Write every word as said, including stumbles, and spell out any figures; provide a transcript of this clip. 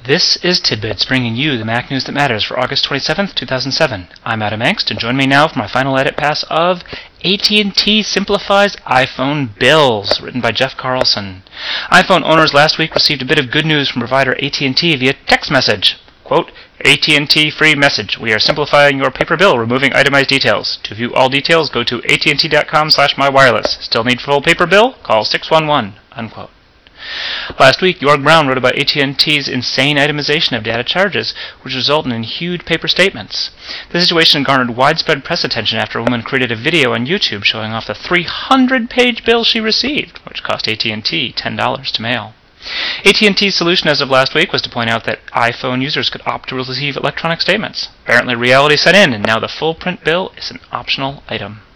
This is Tidbits, bringing you the Mac news that matters for August twenty-seventh, two thousand seven. I'm Adam Engst, and join me now for my final edit pass of A T and T Simplifies iPhone Bills, written by Jeff Carlson. iPhone owners last week received a bit of good news from provider A T and T via text message. Quote, A T and T free message. We are simplifying your paper bill, removing itemized details. To view all details, go to A T and T dot com slash my wireless. Still need full paper bill? Call six one one, unquote. Last week, York Brown wrote about A T and T's insane itemization of data charges, which resulted in huge paper statements. The situation garnered widespread press attention after a woman created a video on YouTube showing off the three hundred page bill she received, which cost A T and T ten dollars to mail. A T and T's solution as of last week was to point out that iPhone users could opt to receive electronic statements. Apparently reality set in, and now the full print bill is an optional item.